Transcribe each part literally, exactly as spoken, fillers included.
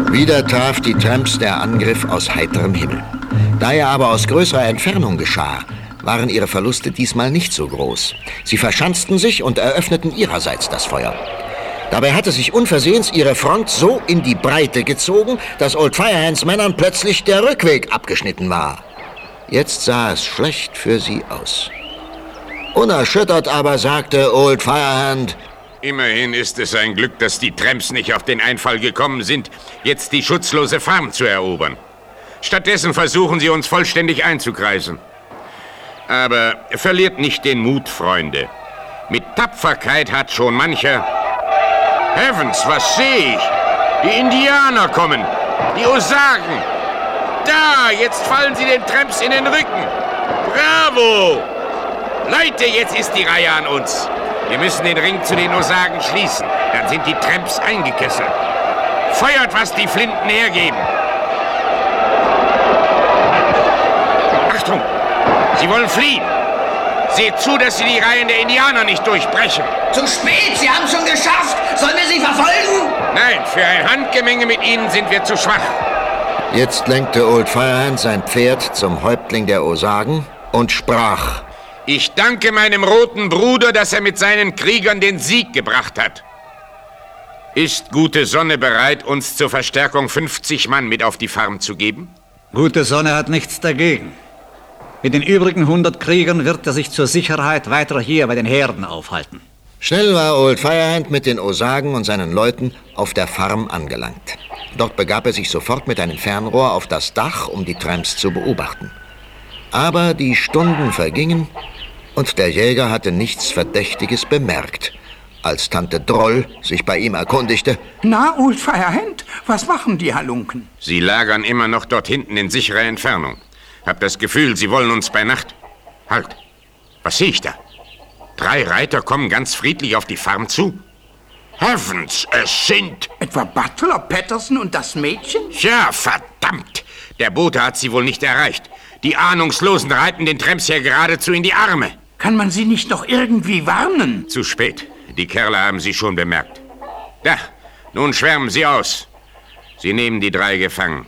Wieder traf die Tramps der Angriff aus heiterem Himmel. Da er aber aus größerer Entfernung geschah, waren ihre Verluste diesmal nicht so groß. Sie verschanzten sich und eröffneten ihrerseits das Feuer. Dabei hatte sich unversehens ihre Front so in die Breite gezogen, dass Old Firehands Männern plötzlich der Rückweg abgeschnitten war. Jetzt sah es schlecht für sie aus. Unerschüttert aber sagte Old Firehand: Immerhin ist es ein Glück, dass die Tramps nicht auf den Einfall gekommen sind, jetzt die schutzlose Farm zu erobern. Stattdessen versuchen sie uns vollständig einzukreisen. Aber verliert nicht den Mut, Freunde. Mit Tapferkeit hat schon mancher... Heavens, was sehe ich? Die Indianer kommen, die Osagen. Da, jetzt fallen sie den Tramps in den Rücken. Bravo! Leute, jetzt ist die Reihe an uns. Wir müssen den Ring zu den Osagen schließen. Dann sind die Tramps eingekesselt. Feuert, was die Flinten hergeben. Achtung! Sie wollen fliehen. Seht zu, dass Sie die Reihen der Indianer nicht durchbrechen. Zu spät! Sie haben es schon geschafft! Sollen wir sie verfolgen? Nein, für ein Handgemenge mit Ihnen sind wir zu schwach. Jetzt lenkte Old Firehand sein Pferd zum Häuptling der Osagen und sprach: Ich danke meinem roten Bruder, dass er mit seinen Kriegern den Sieg gebracht hat. Ist Gute Sonne bereit, uns zur Verstärkung fünfzig Mann mit auf die Farm zu geben? Gute Sonne hat nichts dagegen. Mit den übrigen hundert Kriegern wird er sich zur Sicherheit weiter hier bei den Herden aufhalten. Schnell war Old Firehand mit den Osagen und seinen Leuten auf der Farm angelangt. Dort begab er sich sofort mit einem Fernrohr auf das Dach, um die Tramps zu beobachten. Aber die Stunden vergingen und der Jäger hatte nichts Verdächtiges bemerkt, als Tante Droll sich bei ihm erkundigte: Na, Old Firehand, was machen die Halunken? Sie lagern immer noch dort hinten in sicherer Entfernung. Hab das Gefühl, sie wollen uns bei Nacht... Halt, was sehe ich da? Drei Reiter kommen ganz friedlich auf die Farm zu. Heavens, es sind... Etwa Butler, Patterson und das Mädchen? Ja, verdammt! Der Bote hat sie wohl nicht erreicht. Die Ahnungslosen reiten den Tramps ja geradezu in die Arme. Kann man sie nicht noch irgendwie warnen? Zu spät. Die Kerle haben sie schon bemerkt. Da, nun schwärmen sie aus. Sie nehmen die drei gefangen.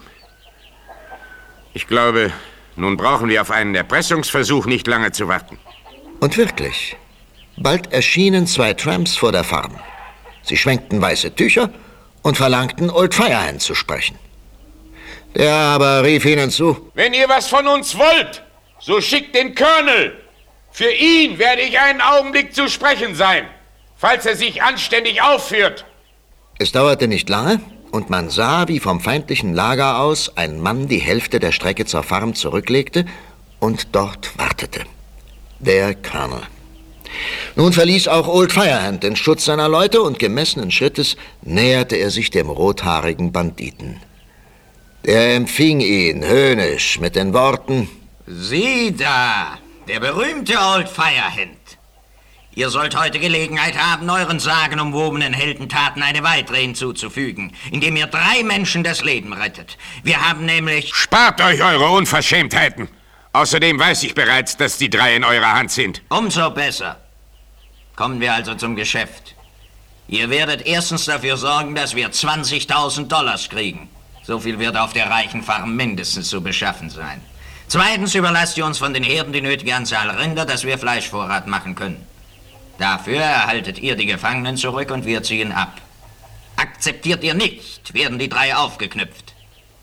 Ich glaube, nun brauchen wir auf einen Erpressungsversuch nicht lange zu warten. Und wirklich, bald erschienen zwei Tramps vor der Farm. Sie schwenkten weiße Tücher und verlangten, Old Firehand zu sprechen. Der aber rief ihnen zu: Wenn ihr was von uns wollt, so schickt den Colonel. Für ihn werde ich einen Augenblick zu sprechen sein, falls er sich anständig aufführt. Es dauerte nicht lange, und man sah, wie vom feindlichen Lager aus ein Mann die Hälfte der Strecke zur Farm zurücklegte und dort wartete. Der Colonel. Nun verließ auch Old Firehand den Schutz seiner Leute und gemessenen Schrittes näherte er sich dem rothaarigen Banditen. Der empfing ihn höhnisch mit den Worten: Sieh da, der berühmte Old Firehand. Ihr sollt heute Gelegenheit haben, euren sagenumwobenen Heldentaten eine weitere hinzuzufügen, indem ihr drei Menschen das Leben rettet. Wir haben nämlich... Spart euch eure Unverschämtheiten. Außerdem weiß ich bereits, dass die drei in eurer Hand sind. Umso besser. Kommen wir also zum Geschäft. Ihr werdet erstens dafür sorgen, dass wir zwanzigtausend Dollars kriegen. So viel wird auf der reichen Farm mindestens zu beschaffen sein. Zweitens überlasst ihr uns von den Herden die nötige Anzahl Rinder, dass wir Fleischvorrat machen können. Dafür erhaltet ihr die Gefangenen zurück und wir ziehen ab. Akzeptiert ihr nicht, werden die drei aufgeknüpft.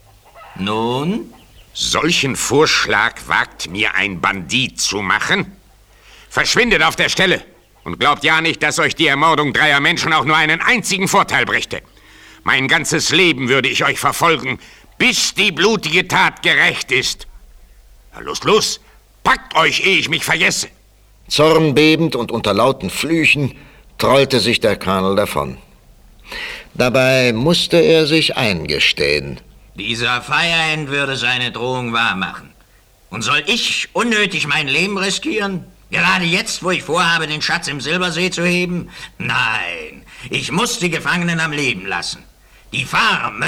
Nun? Solchen Vorschlag wagt mir ein Bandit zu machen? Verschwindet auf der Stelle und glaubt ja nicht, dass euch die Ermordung dreier Menschen auch nur einen einzigen Vorteil brächte. Mein ganzes Leben würde ich euch verfolgen, bis die blutige Tat gerächt ist. Na, los, los, packt euch, ehe ich mich vergesse. Zornbebend und unter lauten Flüchen trollte sich der Colonel davon. Dabei musste er sich eingestehen: Dieser Firehand würde seine Drohung wahrmachen. Und soll ich unnötig mein Leben riskieren? Gerade jetzt, wo ich vorhabe, den Schatz im Silbersee zu heben? Nein, ich muss die Gefangenen am Leben lassen. Die Farm,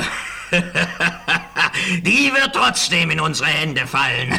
die wird trotzdem in unsere Hände fallen.